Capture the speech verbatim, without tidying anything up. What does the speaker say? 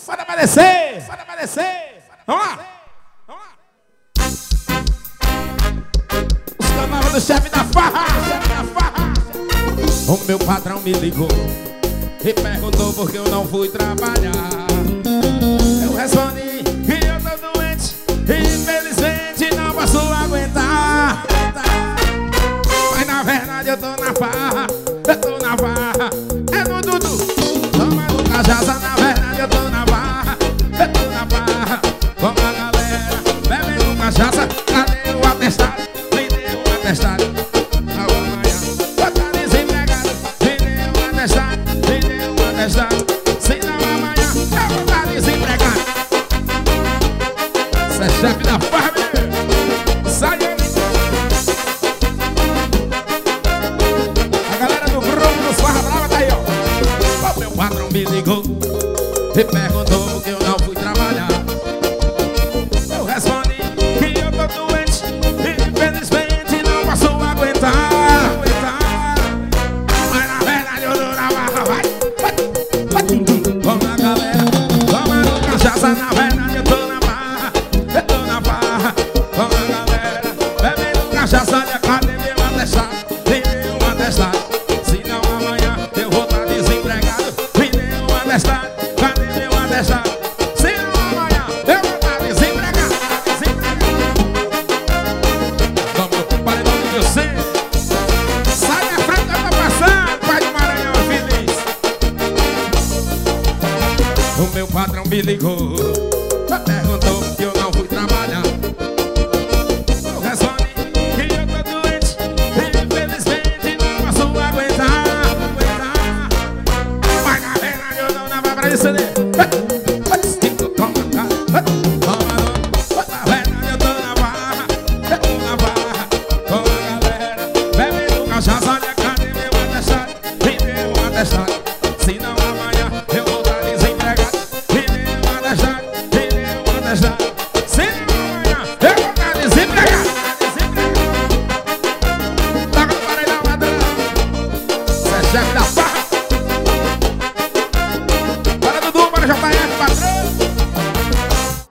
Bora aparecer! Bora aparecer! Vamos lá! Vamos lá! Os canais do chefe da farra! Chefe da farra! O meu patrão me ligou e perguntou por que eu não fui trabalhar. Eu respondi que eu tô doente e infelizmente não posso aguentar. Mas na verdade eu tô na farra, eu tô na farra. É no Dudu, tomando cachaça. Na verdade eu tô na farra, eu tô na farra. Com a galera, bebendo cachaça. Cadê o atestado? Me dê um atestado. Amanhã vou tá desempregado. Me dê um atestado, me dê um atestado. Senão amanhã eu vou tá desempregado. Você é chefe da farra, menino. Sai aí. A galera do grupo dos Farra Brava tá aí, ó. O meu patrão me ligou e perguntou por que eu não fui trabalhar. Eu respondi que eu tô doente e infelizmente não posso aguentar, aguentar. Mas na verdade eu tô na barra, vai, vai, vai. Com a galera, tomando cachaça. Na verdade eu tô na barra, eu tô na barra. Com a galera, bebendo cachaça. Cadê meu atestado? Me dê um atestado. Senão amanhã eu vou estar desempregado. Me dê um atestado. Cadê meu atestado? Senão amanhã eu vou estar desempregado. Desempregado. Vamos pro paredão de você. Sai da frente, eu tô passando. Pai do Maranhão feliz. O meu patrão me ligou, perguntou por que eu não fui trabalhar. Eu respondi que eu tô doente e infelizmente não posso aguentar, aguentar. Mas na verdade eu não dava pra isso, né?